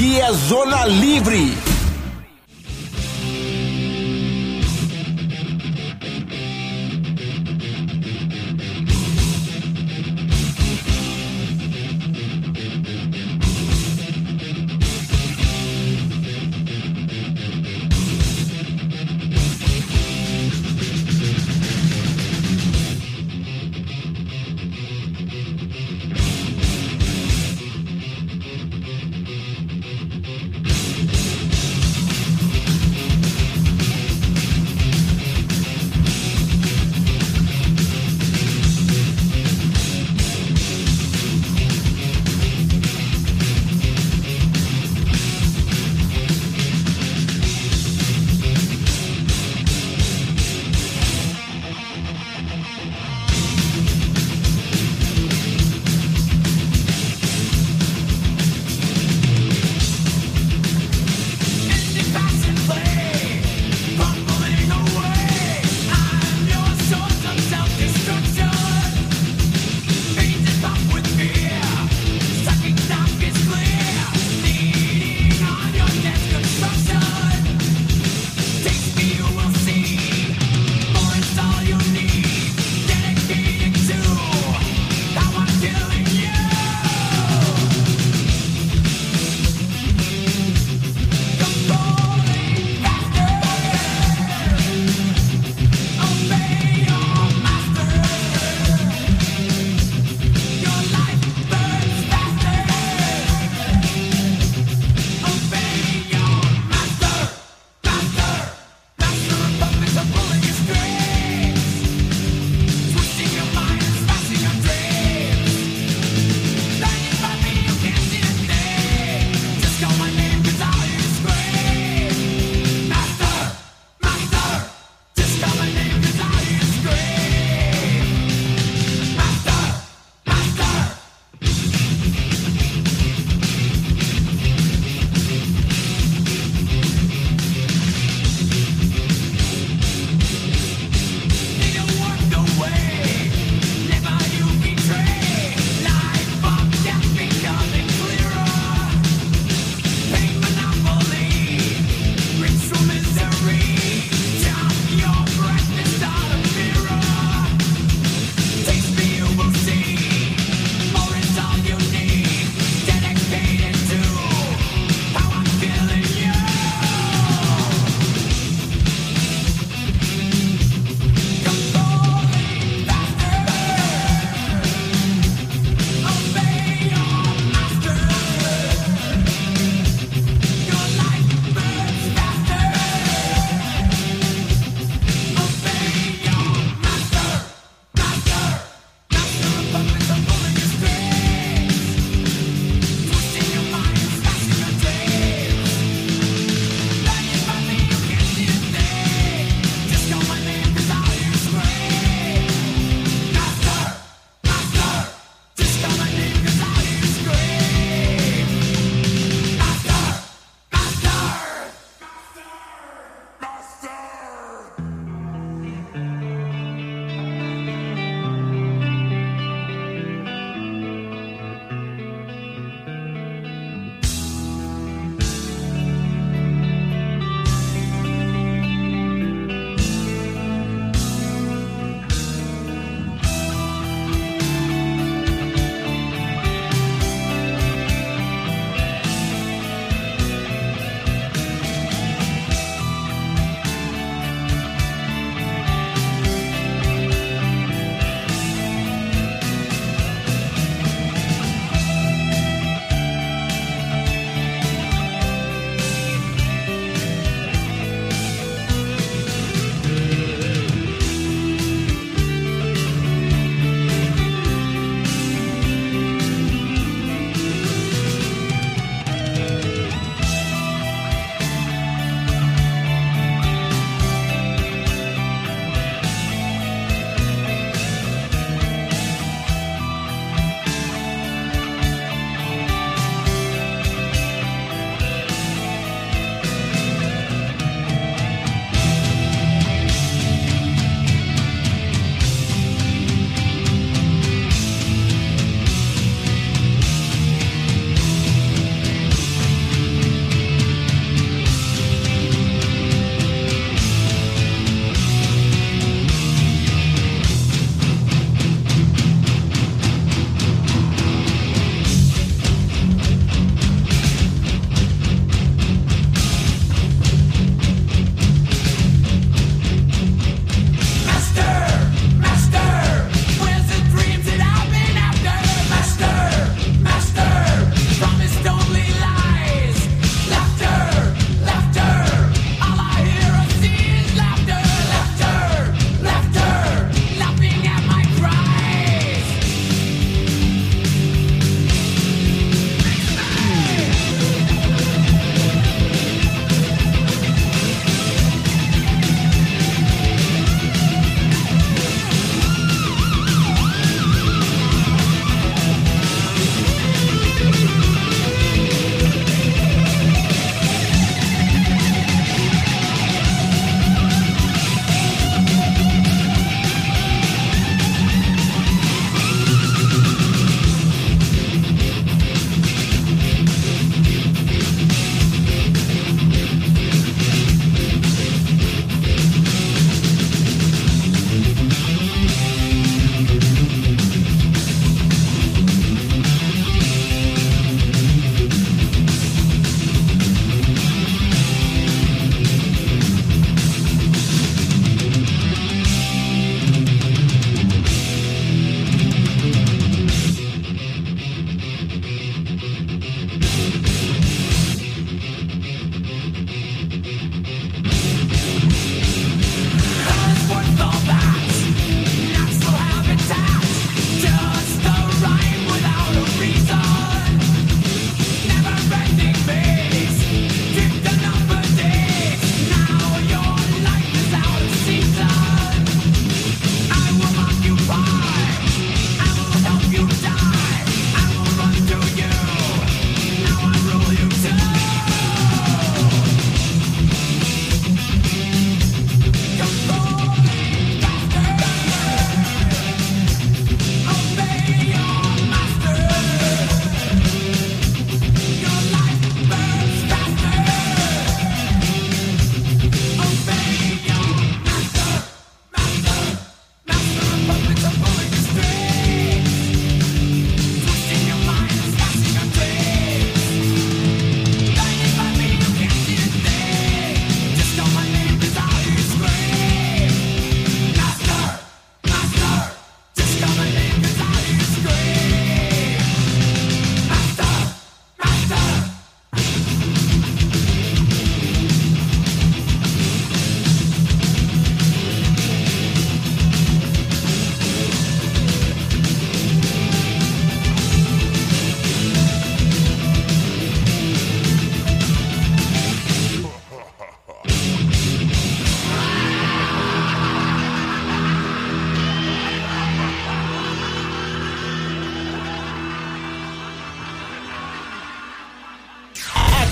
Aqui é Zona Livre.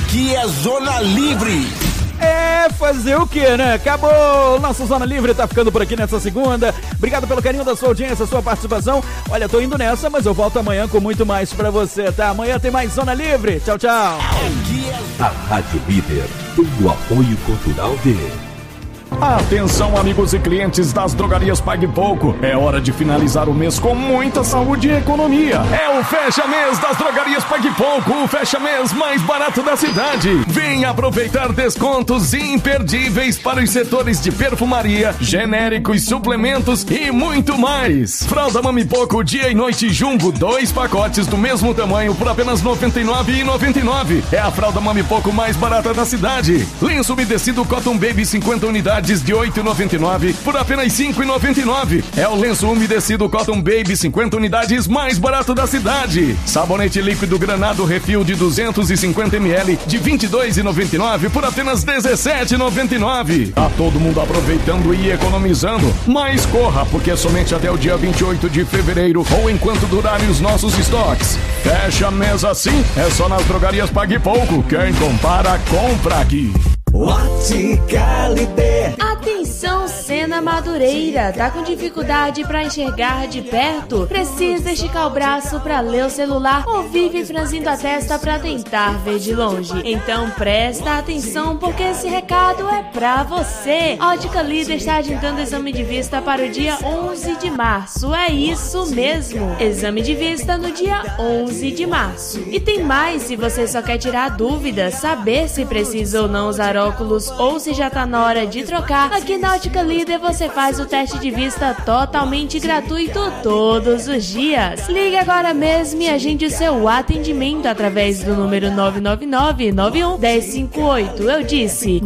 Aqui é Zona Livre. É, fazer o quê, né? Acabou! Nossa Zona Livre tá ficando por aqui nessa segunda. Obrigado pelo carinho da sua audiência, sua participação. Olha, tô indo nessa, mas eu volto amanhã com muito mais pra você, tá? Amanhã tem mais Zona Livre. Tchau, tchau. A Rádio Líder tem o apoio cultural dele. Atenção, amigos e clientes das drogarias Pague Pouco. É hora de finalizar o mês com muita saúde e economia. É o fecha-mês das drogarias Pague Pouco, o fecha-mês mais barato da cidade. Venha aproveitar descontos imperdíveis para os setores de perfumaria, genéricos, suplementos e muito mais. Fralda Mami Pouco dia e noite Jumbo, 2 pacotes do mesmo tamanho por apenas R$ 99,99. É a Fralda Mami Pouco mais barata da cidade. Lenço umedecido Cotton Baby 50 unidades de R$ 8,99 por apenas R$ 5,99. É o lenço umedecido Cotton Baby 50 unidades mais barato da cidade. Sabonete líquido Granado Refil de 250 ml de R$ 22,99 por apenas R$ 17,99. Tá todo mundo aproveitando e economizando, mas corra, porque é somente até o dia 28 de fevereiro ou enquanto durarem os nossos estoques. Fecha mês assim, é só nas drogarias Pague Pouco. Quem compara, compra aqui. Ótica Líder. Atenção, Sena Madureira, tá com dificuldade pra enxergar de perto? Precisa esticar o braço pra ler o celular ou vive franzindo a testa pra tentar ver de longe? Então presta atenção, porque esse recado é pra você. Ótica Líder está agendando exame de vista para o dia 11 de março. É isso mesmo, exame de vista no dia 11 de março. E tem mais, se você só quer tirar dúvidas, saber se precisa ou não usar óculos ou se já tá na hora de trocar, aqui na Ótica Líder você faz o teste de vista totalmente gratuito todos os dias. Ligue agora mesmo e agende o seu atendimento através do número 999-91-1058. Eu disse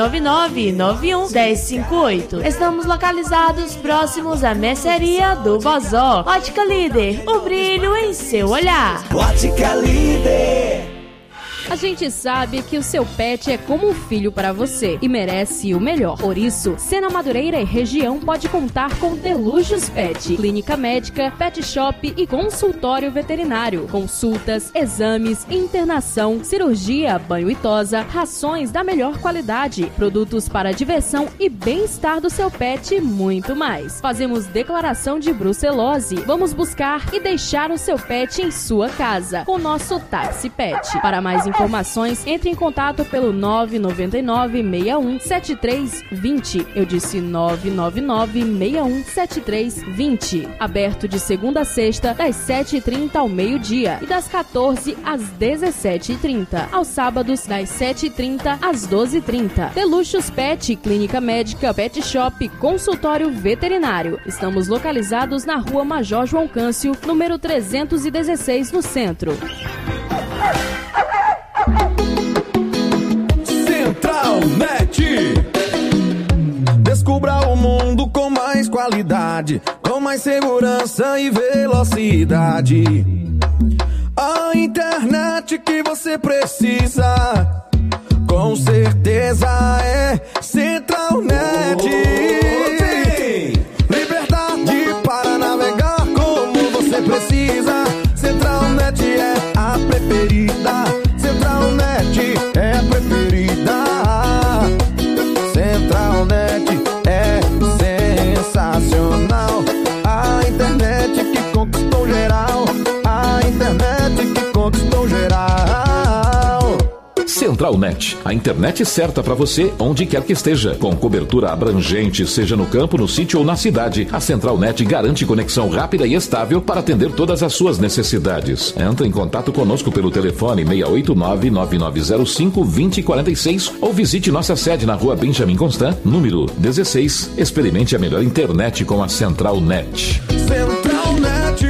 999-91-1058. Estamos localizados próximos à mercearia do Bozó. Ótica Líder, o brilho em seu olhar. Ótica Líder. A gente sabe que o seu pet é como um filho para você e merece o melhor. Por isso, Sena Madureira e região pode contar com Delujos Pet, clínica médica, pet shop e consultório veterinário. Consultas, exames, internação, cirurgia, banho e tosa, rações da melhor qualidade, produtos para diversão e bem-estar do seu pet e muito mais. Fazemos declaração de brucelose. Vamos buscar e deixar o seu pet em sua casa com nosso táxi pet. Para mais informações, entre em contato pelo 999-61-7320. Eu disse 999-61-7320. Aberto de segunda a sexta, das 7h30 ao meio-dia e das 14 às 17h30. Aos sábados, das 7h30 às 12h30. Deluxos Pet, clínica médica, pet shop, consultório veterinário. Estamos localizados na Rua Major João Câncio, número 316, no centro. Central Net. Descubra o mundo com mais qualidade, com mais segurança e velocidade. A internet que você precisa, com certeza é Central Net. Liberdade para navegar como você precisa. Central Net é a preferida. Central Net é a preferida. Central Net é sensacional. A internet que conquistou geral. A internet que conquistou geral. Central Net, a internet certa para você onde quer que esteja, com cobertura abrangente, seja no campo, no sítio ou na cidade. A Central Net garante conexão rápida e estável para atender todas as suas necessidades. Entre em contato conosco pelo telefone 689-9905-2046 ou visite nossa sede na Rua Benjamin Constant, número 16. Experimente a melhor internet com a Central Net. Central Net.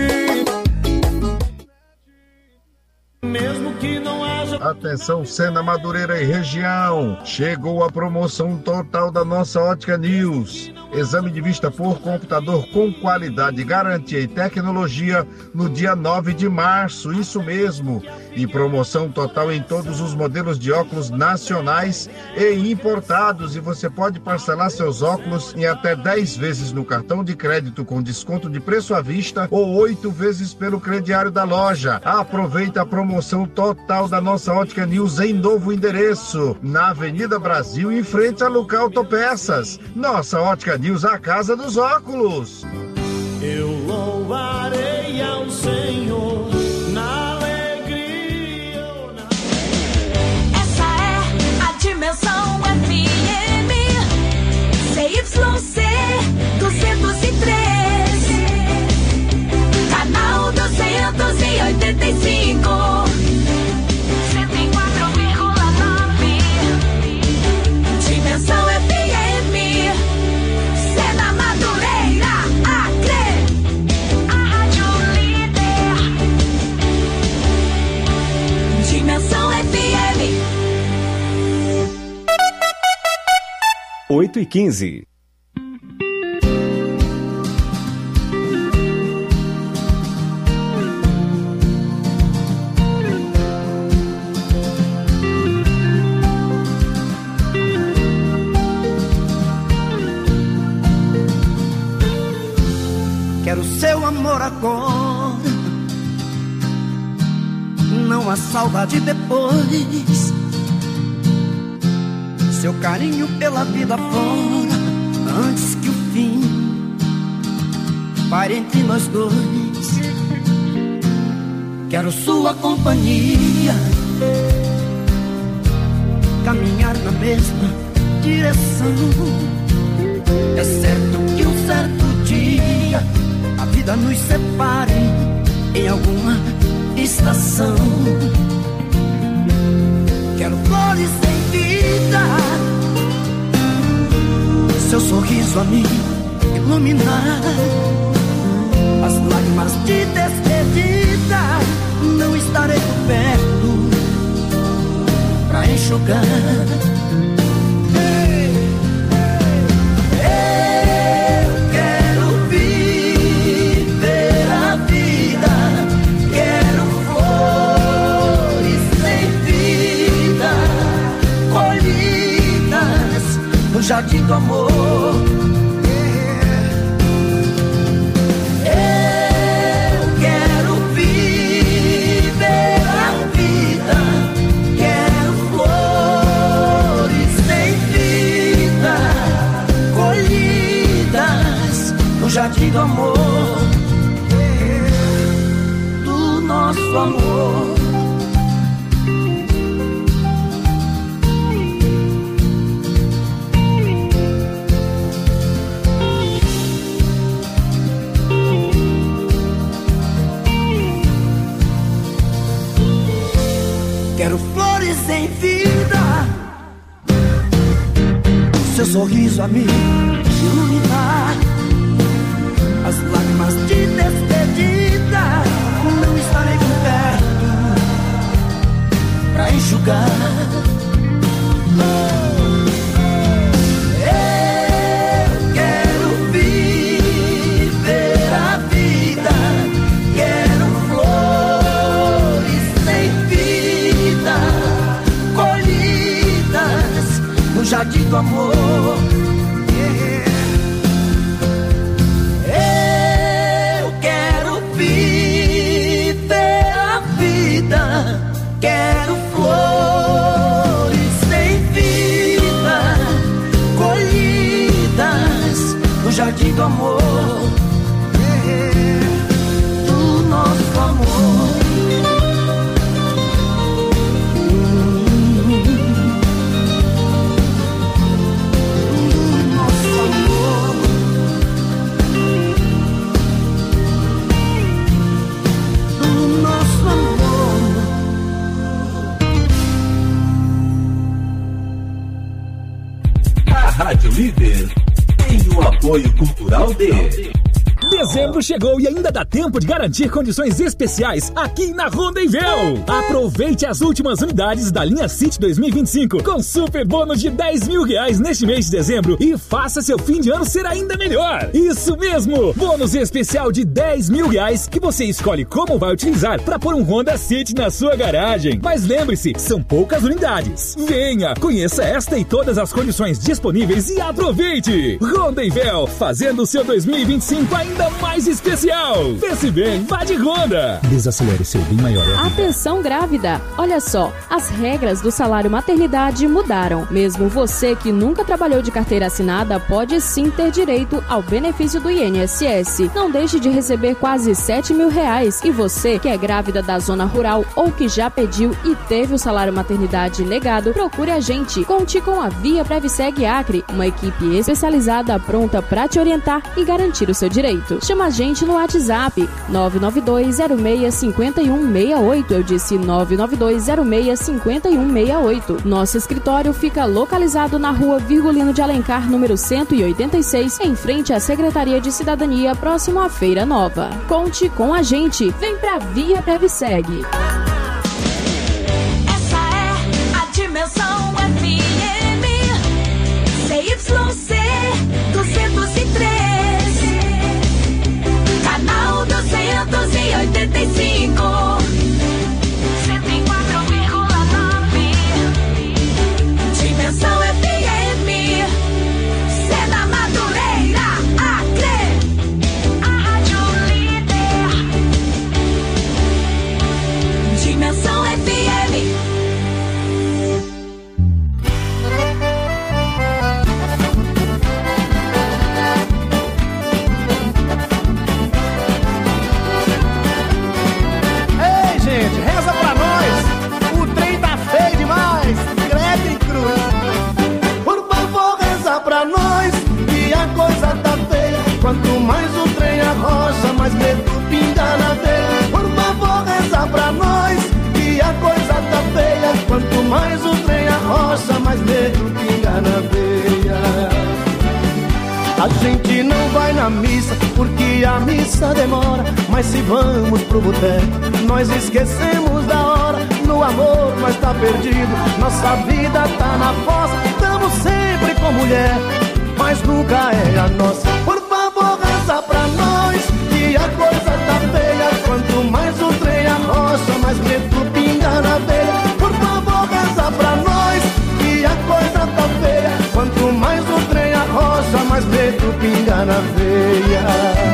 Mesmo que não haja... Atenção, Sena Madureira e região. Chegou a promoção total da nossa Ótica News. Exame de vista por computador com qualidade, garantia e tecnologia no dia 9 de março. Isso mesmo. E promoção total em todos os modelos de óculos nacionais e importados. E você pode parcelar seus óculos em até 10 vezes no cartão de crédito com desconto de preço à vista ou 8 vezes pelo crediário da loja. Aproveita a promoção total da nossa Ótica News em novo endereço, na Avenida Brasil, em frente a Luca Autopeças. Nossa Ótica News, a casa dos óculos. Eu louvarei ao Senhor na alegria ou na... Essa é a Dimensão FM CYC 203, canal 285, 104,9. Dimensão FM, Sena Madureira, Acre, a Rádio Líder. Dimensão FM. 8h15. Quero seu amor agora, não há saudade depois. Seu carinho pela vida fora, antes que o fim pare entre nós dois. Quero sua companhia, caminhar na mesma direção. É certo que um certo dia a vida nos separe em alguma estação. Quero flores sem vida, seu sorriso a me iluminar. As lágrimas de despedida não estarei por perto pra enxugar. Jardim do amor. Eu quero viver a vida, quero flores sem vida, colhidas no jardim do amor, do nosso amor. Quero flores em vida, seu sorriso a me iluminar. As lágrimas de despedida não estarei por perto pra enxugar. Eu quero viver a vida, quero flores sem vida, colhidas no jardim do amor. Eu quero viver a vida, quero flores sem vida, colhidas no jardim do amor, do nosso amor. Rádio Líder tem o apoio cultural de Dezembro chegou e ainda dá tempo de garantir condições especiais aqui na Rondenvel. Aproveite as últimas unidades da linha City 2025 com super bônus de R$10.000 neste mês de dezembro e faça seu fim de ano ser ainda melhor. Isso mesmo! Bônus especial de R$10.000 que você escolhe como vai utilizar para pôr um Honda City na sua garagem. Mas lembre-se, são poucas unidades. Venha, conheça esta e todas as condições disponíveis e aproveite! Rondenvel, fazendo o seu 2025 ainda mais especial. Pense bem, vá de Honda. Desacelere seu bem maior. Atenção grávida! Olha só, as regras do salário maternidade mudaram. Mesmo você que nunca trabalhou de carteira assinada pode sim ter direito ao benefício do INSS. Não deixe de receber quase R$7.000. E você que é grávida da zona rural ou que já pediu e teve o salário maternidade negado, procure a gente. Conte com a Via Previseg Acre, uma equipe especializada pronta para te orientar e garantir o seu direito. Chama a gente no WhatsApp 992065168. Eu disse 992065168. Nosso escritório fica localizado na rua Virgulino de Alencar, número 186, em frente à Secretaria de Cidadania, próximo à Feira Nova. Conte com a gente. Vem pra Via Previseg. Essa é a Dimensão FM CYC 203, canal 285, 104,9. Dimensão FM, Sena Madureira, Acre, a Rádio Líder. Dimensão FM. Ei, gente, reza pra nós. O trem tá feio demais. Credo e cruz. Por favor, reza pra nós. Que a coisa tá feia. Quanto mais o trem arrocha, mais medo pinga na veia. Por favor, reza pra nós. Que a coisa tá feia. Quanto mais o trem arrocha, mais medo pinga na veia. A gente não vai na missa porque a missa demora. Mas se vamos pro boteco, nós esquecemos da hora. No amor nós tá perdido, nossa vida tá na fossa. Tamo sempre com mulher, mas nunca é a nossa. Por favor, reza pra nós, que a coisa tá feia. Quanto mais o trem arrocha, mais medo pinga na veia. Por favor, reza pra nós, que a coisa tá feia. Quanto mais o trem arrocha, mais medo pinga na veia.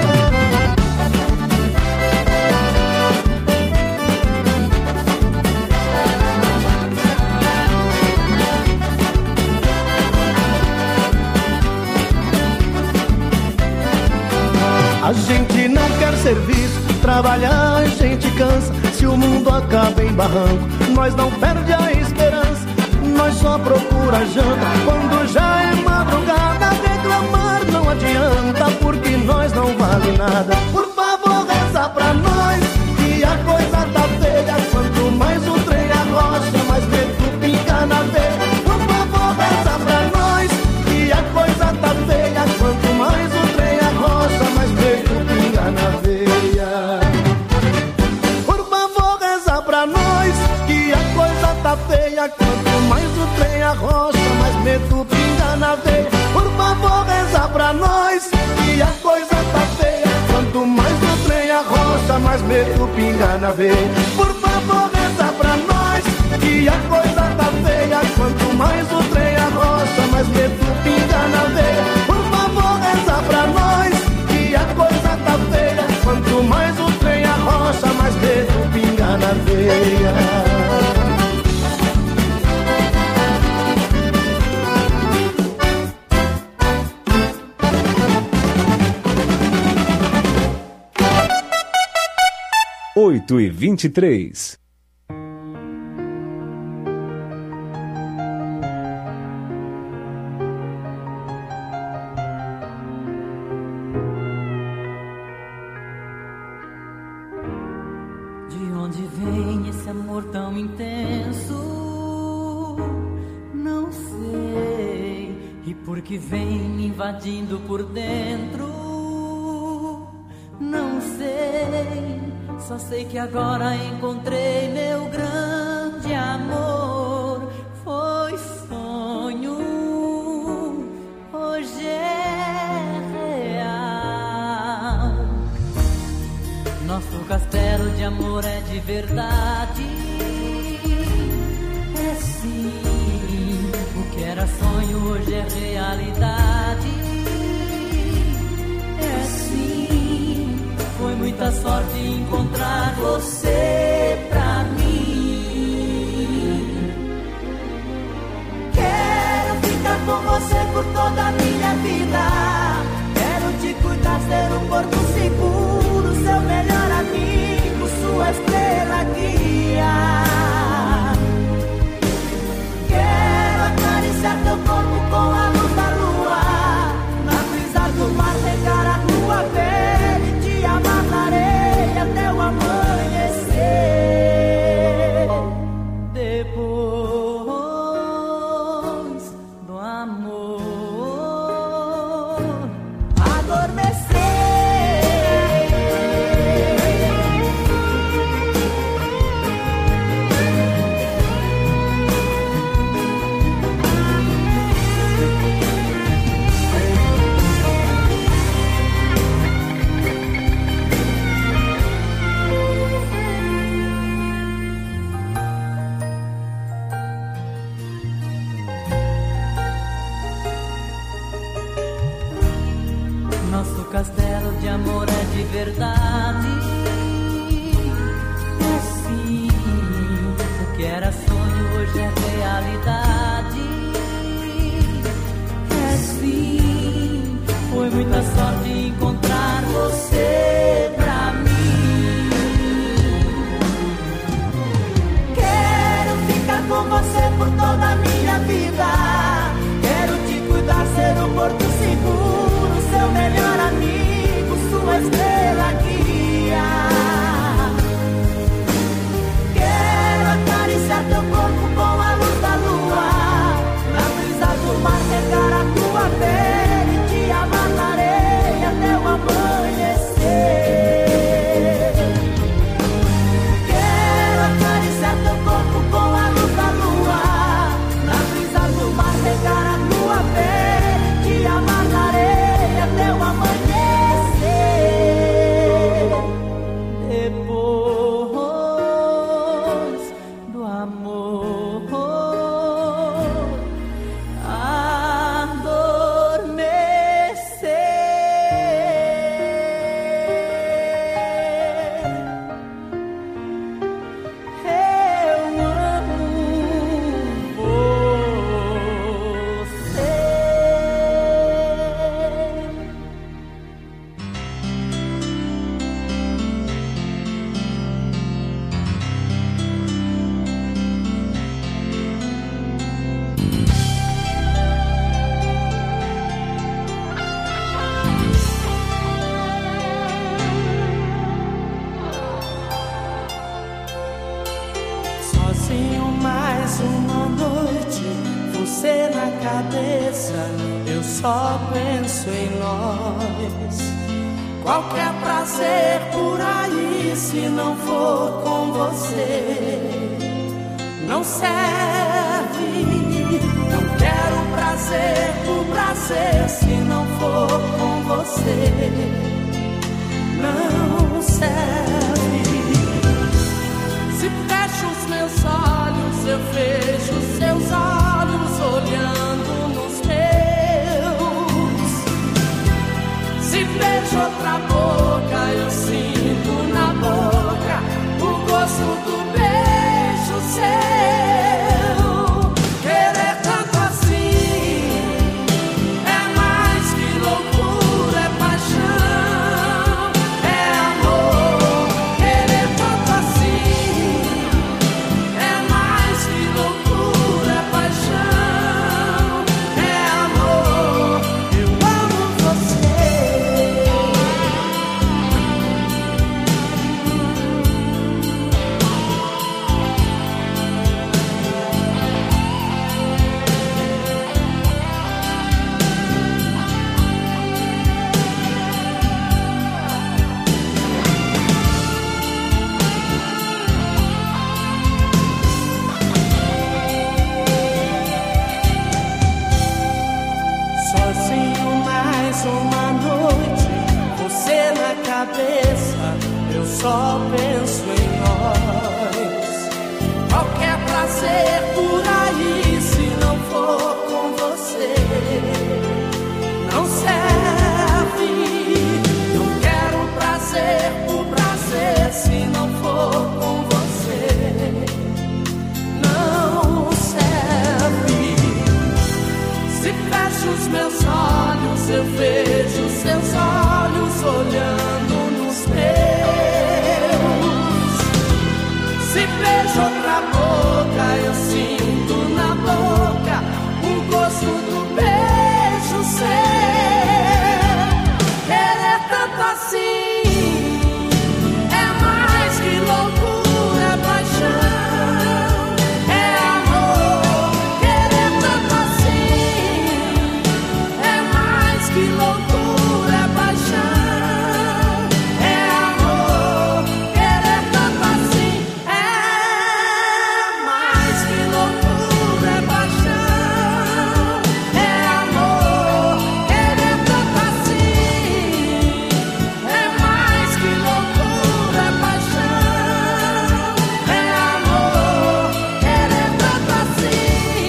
A gente não quer serviço, trabalhar a gente cansa. Se o mundo acaba em barranco, nós não perde a esperança. Nós só procura janta quando já é madrugada. Reclamar não adianta porque nós não vale nada. Por favor, reza pra nós, que a coisa tá feia. Quanto mais o trem arrocha, mais medo pinga na veia. Por favor, reza pra nós, que a coisa tá feia. Quanto mais o trem arrocha, mais medo pinga na veia. Por favor, reza pra nós, que a coisa tá feia. Quanto mais o trem arrocha, mais medo pinga na veia. Por favor, reza pra nós, que a coisa tá feia. Quanto mais o trem arrocha, mais medo pinga na veia. Por favor, reza pra nós, que a coisa tá feia. Quanto mais o trem arrocha, mais medo pinga na veia. Por favor, reza pra nós, que a coisa tá feia. Quanto mais o trem arrocha, mais medo pinga na veia. Oito e 23. De onde vem esse amor tão intenso? Não sei. E por que vem me invadindo por dentro? Só sei que agora encontrei meu grande amor. Foi sonho, hoje é real. Nosso castelo de amor é de verdade. É sim, o que era sonho hoje é realidade. É sim, foi muita sorte encontrar você pra mim. Quero ficar com você por toda a minha vida. Quero te cuidar, ser um porto seguro, seu melhor amigo, sua estrela guia. Quero acariciar teu corpo com a luz da lua, na brisa do mar regar a tua pele, te amar na areia até o amanhecer. Depois do amor adormecer. Nosso castelo de amor é de verdade. É sim, o que era sonho hoje é realidade. É sim, foi muita sorte encontrar você pra mim. Quero ficar com você por toda a minha vida. Quero te cuidar, ser um porto seguro, seu melhor amigo, sua estrela guia. Quero acariciar teu corpo com a luz da lua, na brisa do mar regar a tua pele, te amar na areia até o amanhecer. Quero acariciar teu corpo com a luz da lua, na brisa do mar regar a tua pele, te amar na areia até o amanhecer. Depois do amor Sozinho mais uma noite, você na cabeça, eu só penso em nós. Qualquer prazer por aí, se não for com você, não serve. Não quero prazer por prazer, se não for com você, não serve. Se fecho os meus olhos, eu vejo os seus olhos olhando nos meus. Se beijo outra boca, eu sinto na boca o gosto do beijo seu. Querer tanto assim é mais que loucura, é paixão, é amor. Querer tanto assim é mais que loucura. cabeça eu só penso em nós. Qualquer prazer por aí, se não for com você, não serve. Não quero prazer por prazer, se não for com você, não serve. Se fecho os meus olhos, eu vejo seus olhos olhando nos meus. Se beijo outra boca, eu sinto na boca o gosto do beijo seu. Querer tanto assim é mais que loucura, é paixão, é amor. Querer tanto assim é mais que loucura, é paixão, é amor. Querer tanto assim é mais que loucura, é paixão, é amor. Querer tanto assim é mais que loucura, é paixão, é amor. Querer tanto assim.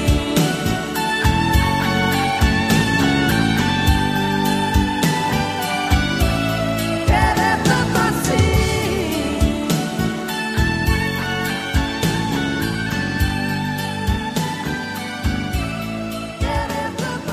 Querer tanto assim. Querer tanto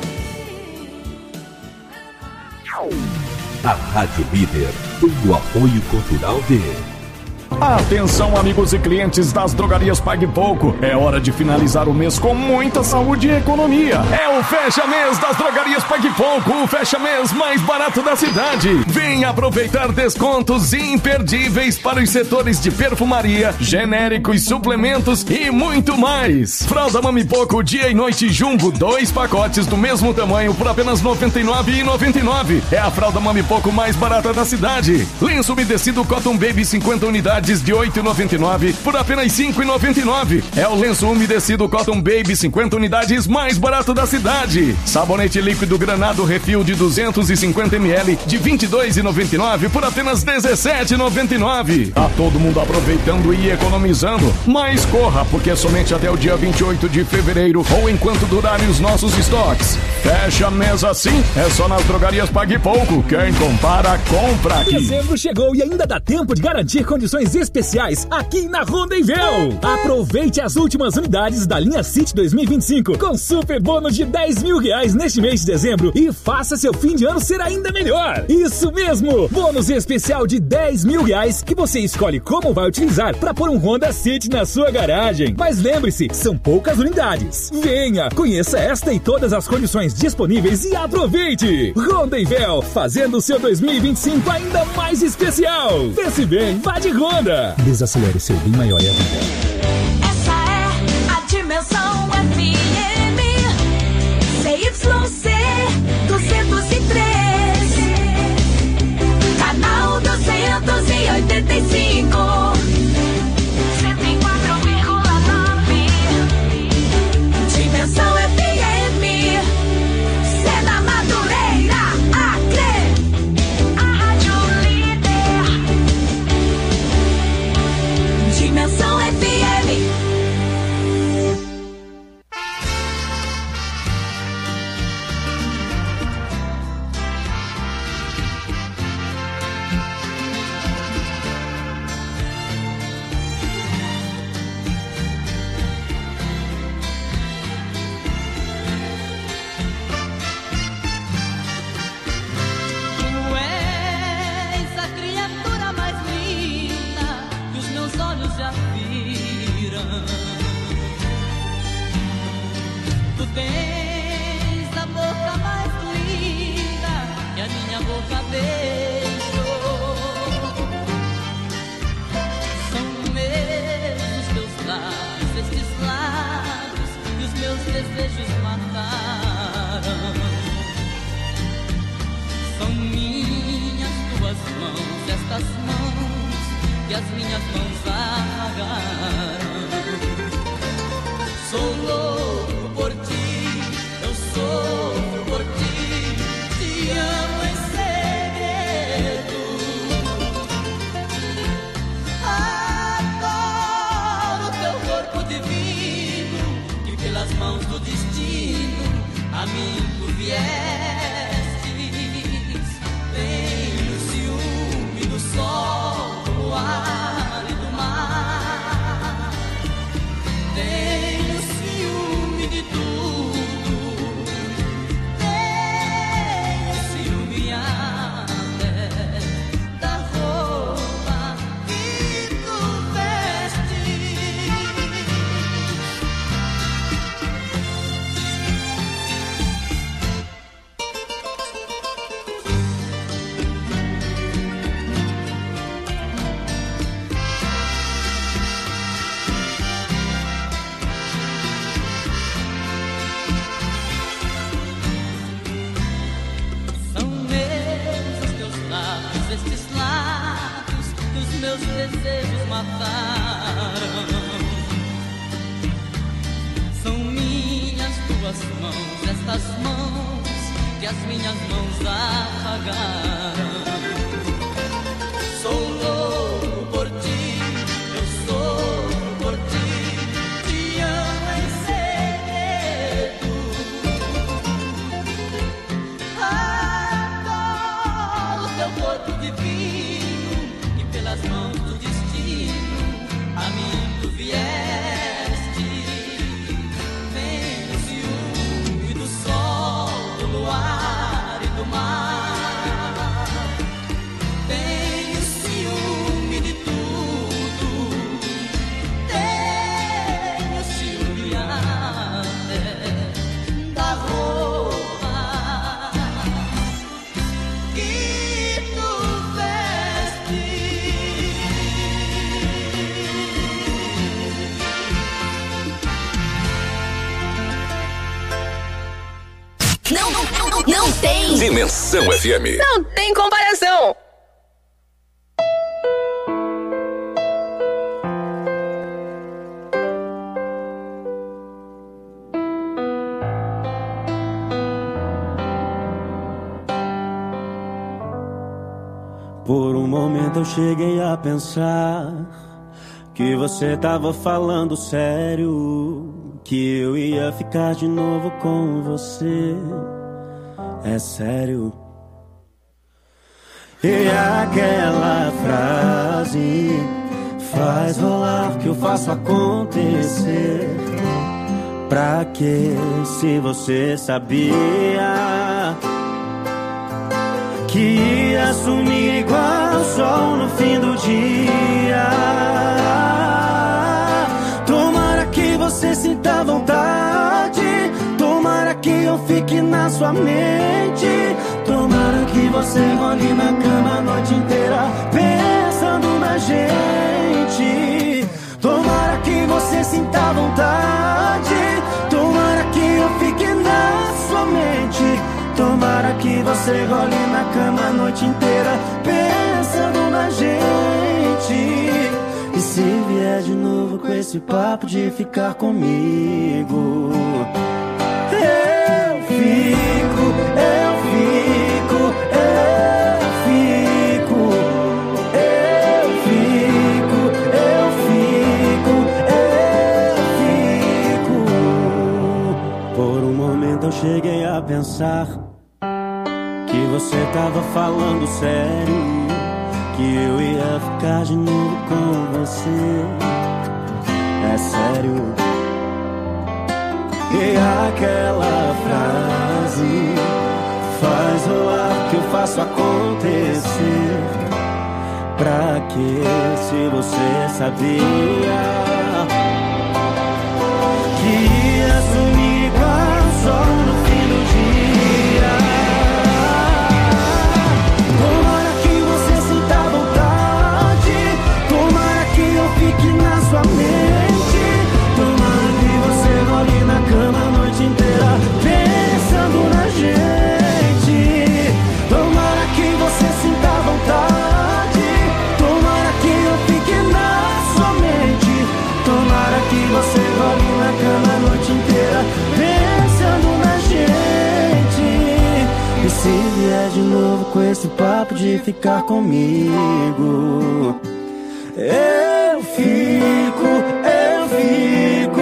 assim. A Rádio Líder tem o apoio cultural de... Atenção, amigos e clientes das drogarias Pague Pouco. É hora de finalizar o mês com muita saúde e economia. É o Fecha Mês das drogarias Pague Pouco, o Fecha Mês mais barato da cidade. Venha aproveitar descontos imperdíveis para os setores de perfumaria, genéricos, suplementos e muito mais. Fralda Mami Pouco dia e noite Jumbo, 2 pacotes do mesmo tamanho por apenas R$ 99,99. É a Fralda Mami Pouco mais barata da cidade. Lenço umedecido Cotton Baby 50 unidades de R$ 8,99 por apenas R$ 5,99. É o lenço umedecido Cotton Baby 50 unidades mais barato da cidade. Sabonete líquido Granado Refil de 250 ml de R$ 22,99 por apenas R$ 17,99. Tá todo mundo aproveitando e economizando, mas corra, porque é somente até o dia 28 de fevereiro ou enquanto durarem os nossos estoques. Fecha mês assim, é só nas drogarias Pague Pouco. Quem compara, compra aqui. Dezembro chegou e ainda dá tempo de garantir condições especiais aqui na Rondenvel. Aproveite as últimas unidades da linha City 2025 com super bônus de R$ 10.000 neste mês de dezembro e faça seu fim de ano ser ainda melhor. Isso mesmo, bônus especial de R$ 10.000 que você escolhe como vai utilizar para pôr um Honda City na sua garagem. Mas lembre-se, são poucas unidades. Venha, conheça esta e todas as condições disponíveis e aproveite. Rondenvel, fazendo o seu 2025 ainda mais especial. Pense bem, vá de Honda. Desacelere seu bem maior é a vida. Essa é a Dimensão FM CYC 203, canal 285, 104,9. Dimensão FM, Sena Madureira, Acre, a Rádio Líder. Dimensão FM. Tu és a criatura mais linda que os meus olhos já viram. Tu tens a boca mais linda que a minha boca beijou. São meus os teus lábios, estes lábios que os meus desejos mataram. São minhas tuas mãos, estas mãos que as minhas mãos apagaram. Sou louco por ti, eu sofro por ti, te amo em segredo. divino que pelas mãos do destino a mim tu viestes. Tenho ciúme do sol, do ar e do mar. Tenho ciúme de tudo. Tenho ciúme até da roupa que tu vestes. Estes lábios que os meus desejos mataram. São minhas tuas mãos, estas mãos que as minhas mãos apagaram. Sou louco por ti, eu sofro por ti, te amo em segredo. Teu corpo divino e pelas mãos do destino a mim tu vieste. Tenho ciúme do sol, do luar e do mar. Tenho ciúme de tudo. Tenho ciúme até da roupa que não tem Dimensão FM. Não tem comparação. Por um momento eu cheguei a pensar que você tava falando sério, que eu ia ficar de novo com você. É sério. E aquela frase faz rolar que eu faço acontecer. Pra que se você sabia que ia sumir igual o sol no fim do dia? Tomara que você sinta vontade, tomara que eu fique na sua mente, tomara que você role na cama a noite inteira pensando na gente. Tomara que você sinta vontade, tomara que eu fique na sua mente, tomara que você role na cama a noite inteira pensando na gente. E se vier de novo com esse papo de ficar comigo, eu fico, eu fico, eu fico, eu fico, eu fico, eu fico. Por um momento eu cheguei a pensar que você tava falando sério, que eu ia ficar de novo com você. É sério. E aquela frase faz rolar que eu faço acontecer. Pra que se você sabia que ia sumir igual o sol no fim do dia? Tomara que você sinta vontade, tomara que eu fique na sua mente, tomara que você role na cama a noite inteira pensando na gente. Tomara que você sinta vontade, tomara que eu fique na sua mente, tomara que você role na cama a noite inteira pensando na gente. E se vier de novo com esse papo de ficar comigo, eu fico, eu fico,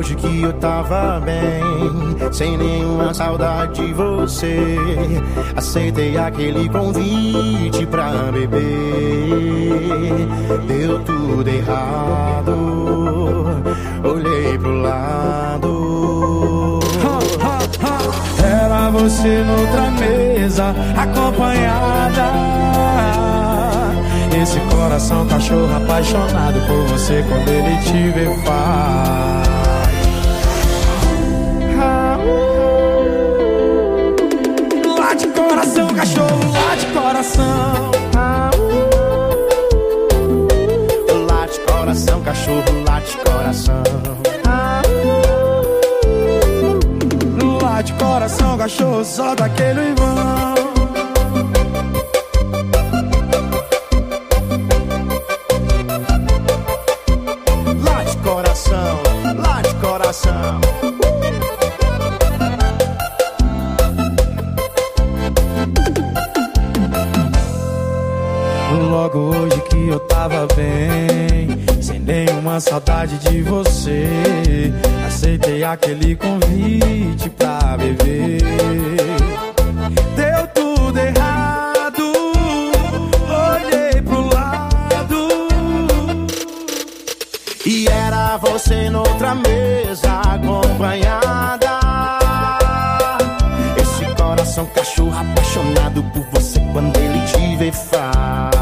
hoje que eu tava bem, sem nenhuma saudade de você. Aceitei aquele convite pra beber. Deu tudo errado, olhei pro lado. Era você noutra mesa, acompanhada. Esse coração cachorro apaixonado por você quando ele te vê faz. Late coração, cachorro, late coração. Late coração, cachorro, late coração. Late coração, cachorro, solta aquele vão. Late coração, late coração. Logo hoje que eu tava bem, sem nenhuma saudade de você, aceitei aquele convite pra beber. Deu tudo errado, olhei pro lado e era você noutra mesa, acompanhada. Esse coração cachorro apaixonado por você quando ele te vê faz.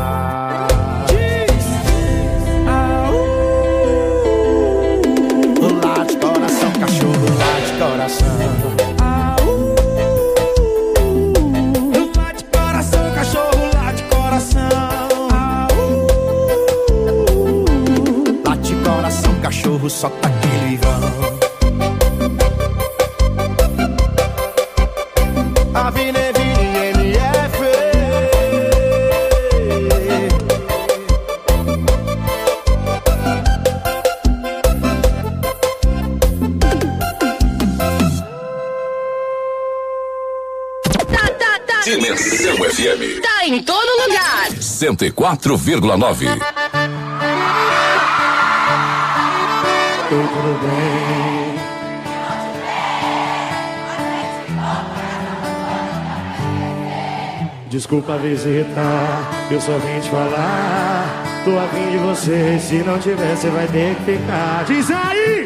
Late coração, cachorro, late coração. Late coração, cachorro, late coração. Late coração, cachorro, solta aquele vão. Avenida MF. Dimensão FM. Tá em todo lugar. 104,9. Tudo bem. Desculpa a visita, eu só vim te falar. Tô a fim de você, se não tiver, você vai ter que ficar. Diz aí!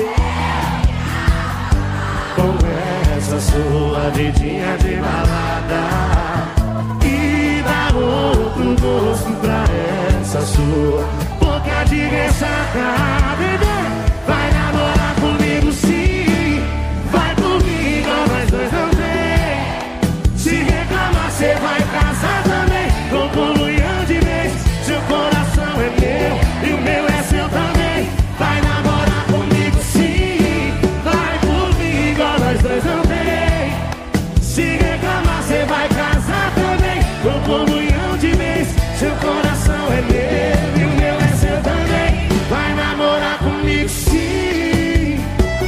Com essa sua vidinha de balada e dá outro gosto pra essa sua boca de ressaca. Bebê, vai namorar comigo sim, vai comigo, nós dois não tem. Se reclamar, cê vai casar também. Com comunhão de vez, seu coração é meu e o meu é seu também. Vai namorar comigo sim, vai comigo, nós dois não tem. Se reclamar, cê vai casar também. Com comunhão de vez, seu coração é meu e o meu é seu também. Vai namorar comigo sim.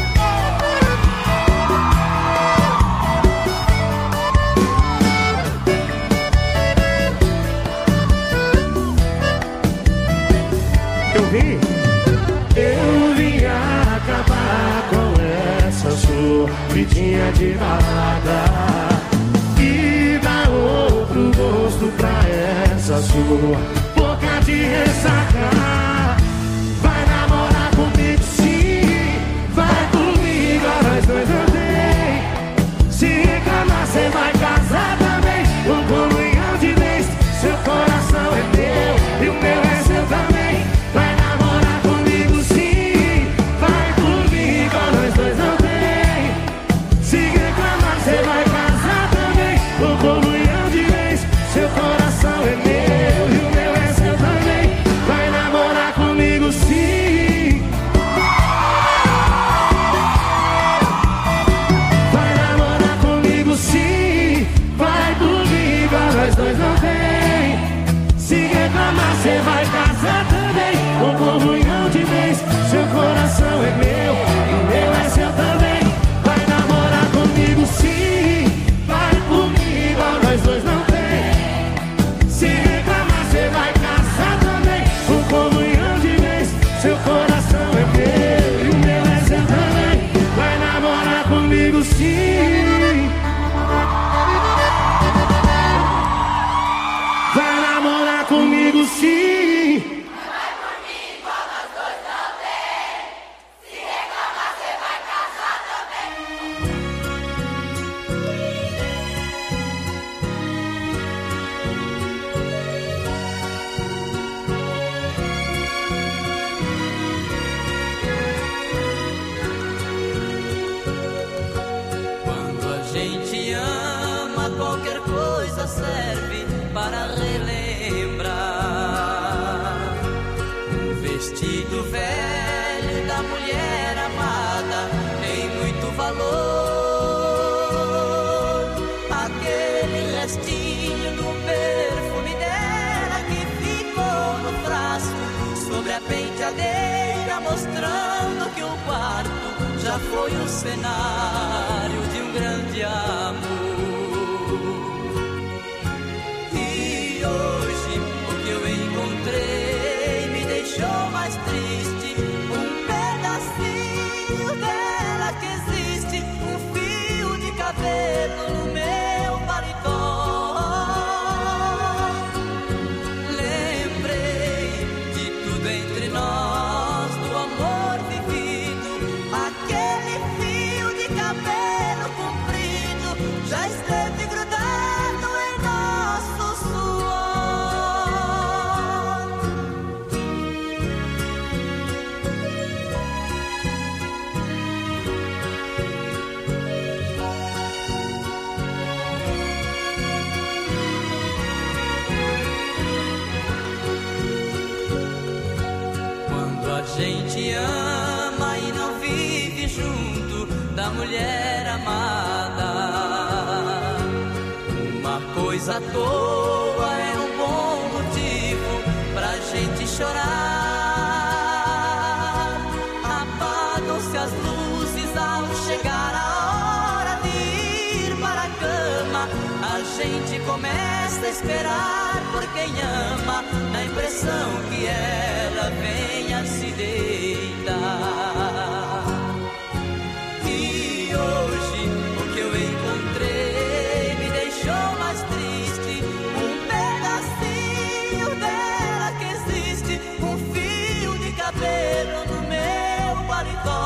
Eu vim acabar com essa sua vidinha de balada e dar outro gosto pra essa sua boca de ressaca. Vai namorar comigo sim, vai comigo, nós dois não tem. Se reclamar, cê vai casar também. Com comunhão de vez, seu coração é meu e o meu é seu também. Vai namorar comigo sim, vai comigo, nós dois não tem. Se reclamar, cê vai casar. serve para relembrar. Um vestido velho da mulher amada tem muito valor. Aquele restinho do perfume dela que ficou no frasco sobre a penteadeira, mostrando que o quarto já foi o cenário de um grande amor. E hoje o que eu encontrei me deixou mais triste. Um pedacinho dela que existe, um fio de cabelo no meu paletó. Lembrei de tudo entre nós, do amor vivido. Aquele fio de cabelo comprido já esteve grudado em nosso suor. Quando a gente ama e não vive junto da mulher amada, uma coisa à toa é um bom motivo pra gente chorar. Apagam-se as luzes ao chegar a hora de ir para a cama. A gente começa a esperar por quem ama, na impressão que ela venha se deitar. E hoje o que eu encontrei me deixou mais triste. Um pedacinho dela que existe, um fio de cabelo no meu paletó.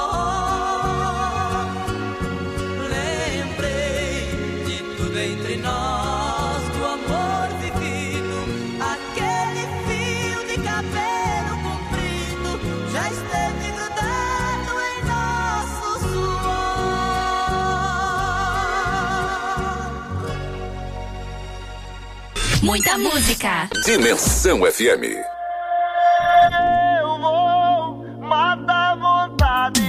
Lembrei de tudo entre nós, do amor vivido. Aquele fio de cabelo comprido já esteve grudado em nosso suor. Muita música. Dimensão FM. Eu vou matar a vontade.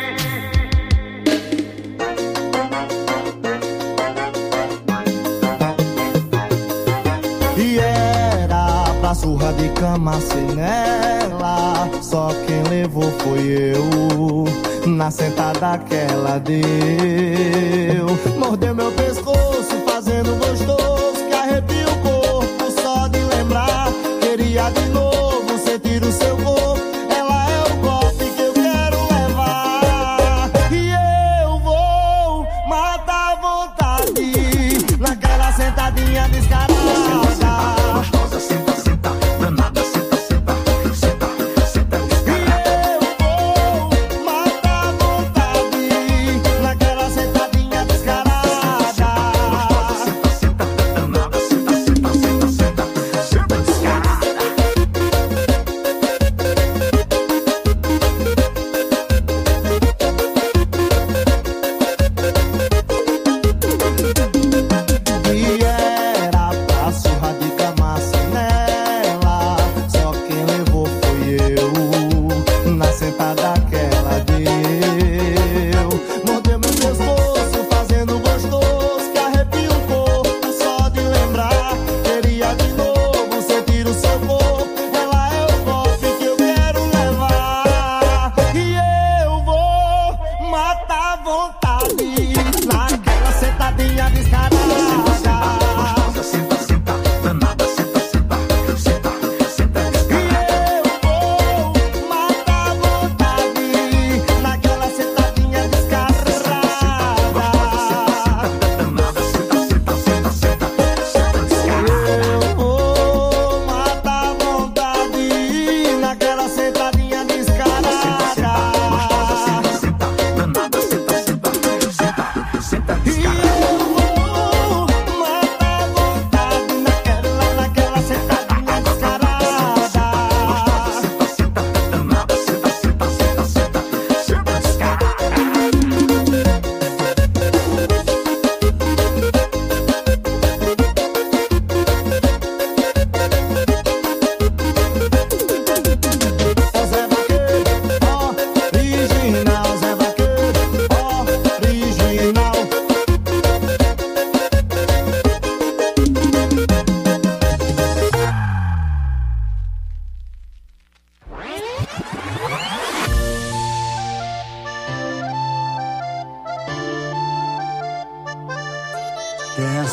E era pra surra de cama sem ela, só quem levou foi eu. Na sentada que ela deu, mordeu meu pescoço fazendo gostoso, que arrepia o corpo só de lembrar. Queria de novo sentir o seu corpo, ela é o golpe que eu quero levar. E eu vou matar a vontade naquela sentadinha descarada. Gostosa, senta, senta, danada, senta, senta, senta, senta, descarada. Matar a vontade naquela sentadinha descarada. Gostosa, senta, senta, danada, senta, senta, senta, senta, senta, descarada.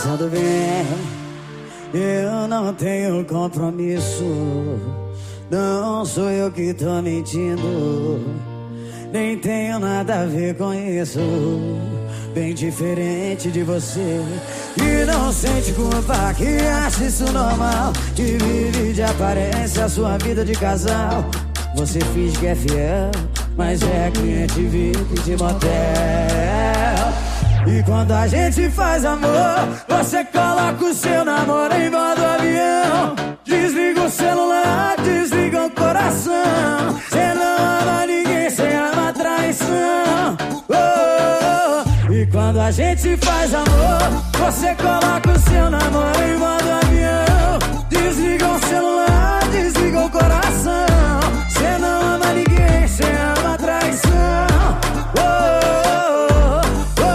Pensando bem, eu não tenho compromisso. Não sou eu que tô mentindo, nem tenho nada a ver com isso. Bem diferente de você, que não sente culpa, que acha isso normal, que vive de aparência a sua vida de casal. Você finge que é fiel, mas é cliente VIP de motel. E quando a gente faz amor, você coloca o seu namoro em modo avião. Desliga o celular, desliga o coração. Cê não ama ninguém, cê ama traição. Oh, oh, oh. E quando a gente faz amor, você coloca o seu namoro em modo avião. Desliga o celular, desliga o coração. Cê não ama ninguém, cê ama traição. Oh, oh, oh,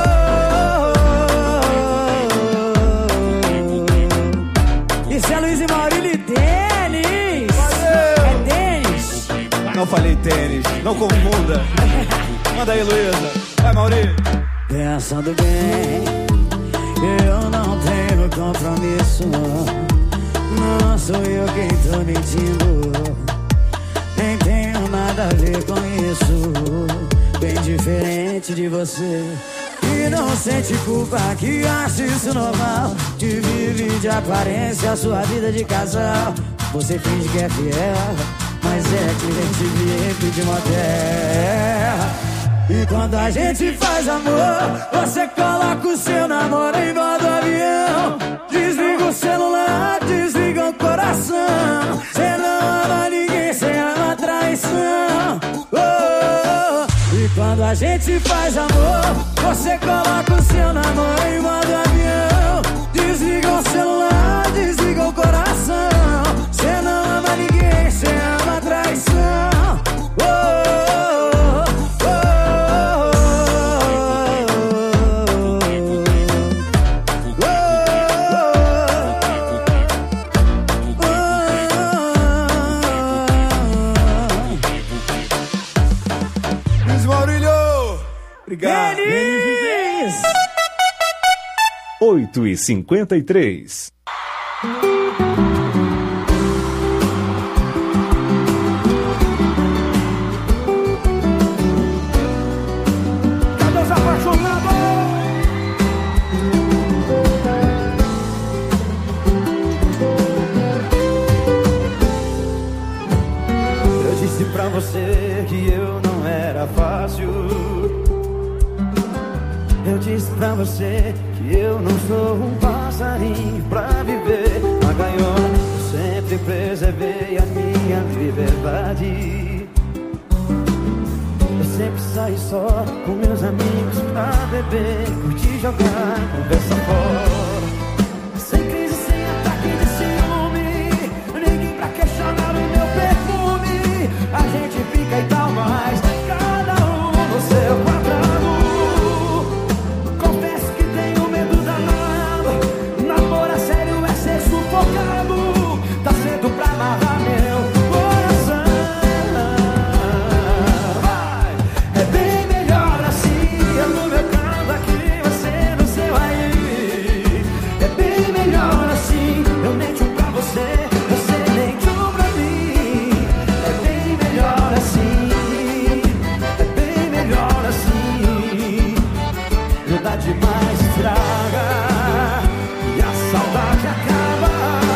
oh, oh. Isso é Luiz e Maurílio e tênis. É tênis. Não falei tênis, não confunda. Manda aí, Luísa. Vai, Maurílio. Pensando bem, eu não tenho compromisso. Não sou eu quem tô mentindo, nem tenho nada a ver com isso. Bem diferente de você, que não sente culpa, que acha isso normal, que vive de aparência a sua vida de casal. Você finge que é fiel, mas é cliente VIP de motel. E quando a gente faz amor, você coloca o seu namoro em modo avião. Desliga o celular, desliga o coração. Cê não ama ninguém, cê ama traição. Oh, oh, oh. E quando a gente faz amor, você coloca o seu namoro em modo avião. Desliga o celular, desliga o coração. Cê não ama ninguém, cê ama traição. Oh, oh, oh. Obrigado. Denis! 8h53. Cadê os apaixonados? Eu disse pra você que eu não era fácil. Eu disse pra você que eu não sou um passarinho pra viver na gaiola. Eu sempre preservei a minha liberdade. Eu sempre saí só com meus amigos pra beber, curtir, jogar, conversa fora. Sem crise, sem ataque de ciúme, ninguém pra questionar o meu perfume. A gente fica e tal, mas cada um no seu quadrado. Tá cedo pra amarrar meu coração. Vai. É bem melhor assim, eu no meu canto aqui, você no seu aí. É bem melhor assim, eu nem tchum pra você, você nem tchum pra mim. É bem melhor assim, é bem melhor assim. Verdade demais estraga e a saudade acaba.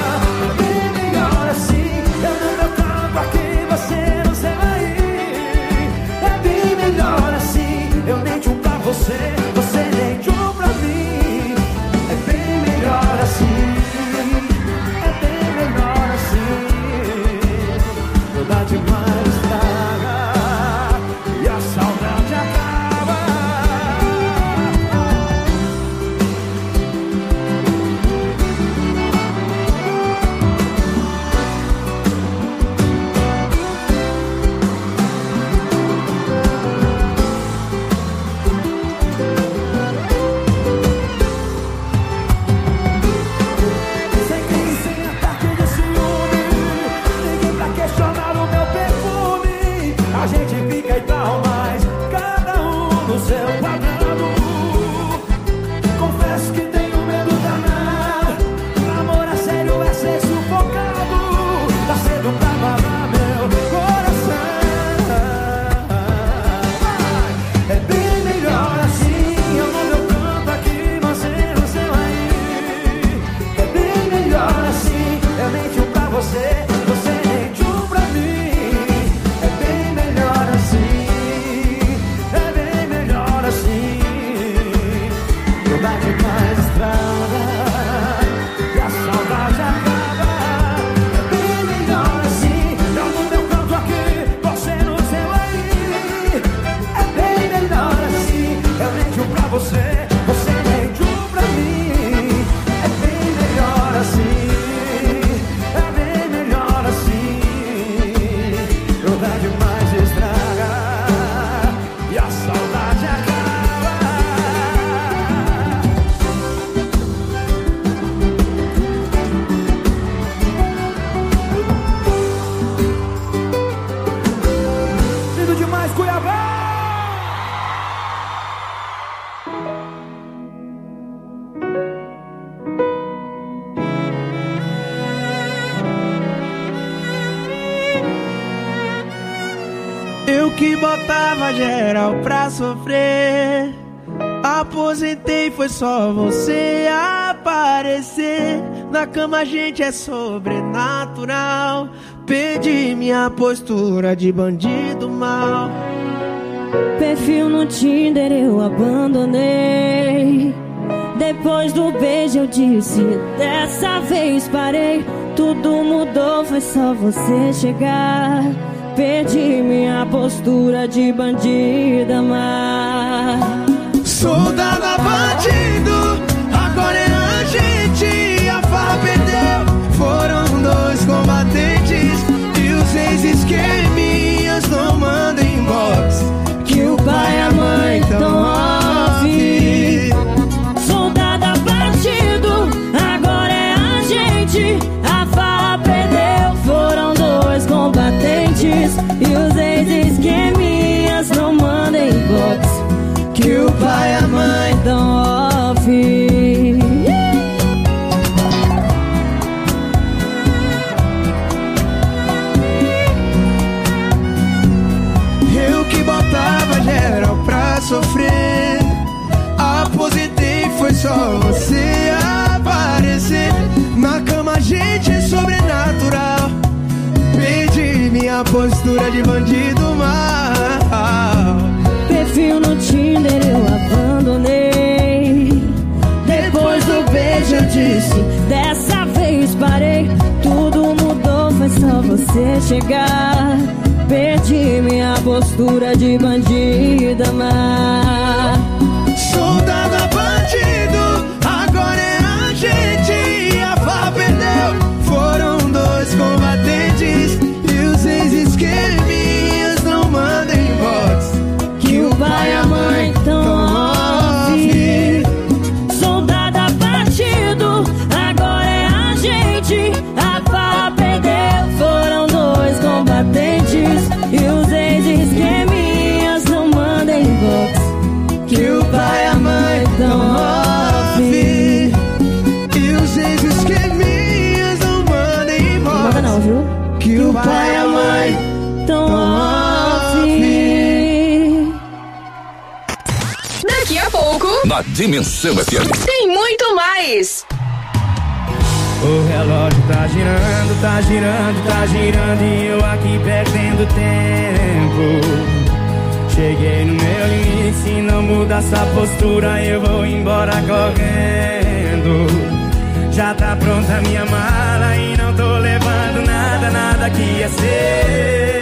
Você nem tchum pra mim. É bem melhor assim, é bem melhor assim. Verdade mais estraga e a saudade acaba. Seu quadrado. Confesso que tenho medo danado. Cuiabá! Eu que botava geral pra sofrer, aposentei, foi só você aparecer. Na cama a gente é sobrenatural. Perdi minha postura de bandido mal. Perfil no Tinder eu abandonei. Depois do beijo eu disse, dessa vez parei. Tudo mudou, foi só você chegar. Perdi minha postura de bandida má. Soldado bandido, agora é a gente. A farra perdeu, foram dois combatentes. E os ex-esqueminhas não mandam inbox, que o pai e a mãe tão off. Soldado bandido, agora é a gente. A farra perdeu, foram dois combatentes. E os ex-esqueminhas não mandam inbox, que o pai e a mãe tão off. Eu que botava geral pra sofrer, aposentei, foi só você aparecer. Na cama a gente é sobrenatural. Perdi minha postura de bandido mal. Perfil no Tinder eu abandonei. Depois do beijo eu disse, dessa vez parei. Tudo mudou, foi só você chegar. Perdi minha postura de bandida má. Soldado bandido, agora é a gente. A farra perdeu, foram dois combatentes. E os ex-esqueminhas não mandam inbox, que o pai e a mãe tão off. Soldado abatido, agora é a gente. A farra perdeu, foram dois combatentes. E os ex-esqueminhas não mandam inbox, que o pai e a mãe tão off. E os ex-esqueminhas não mandam inbox, não manda não, viu? Que o pai e a mãe tão off. Daqui a pouco, Na Dimensão FM. tem muito mais. O relógio tá girando, tá girando, tá girando. E eu aqui perdendo tempo. Cheguei no meu limite, se não mudar essa postura eu vou embora correndo. Já tá pronta minha mala e não tô levando nada, nada que ia ser.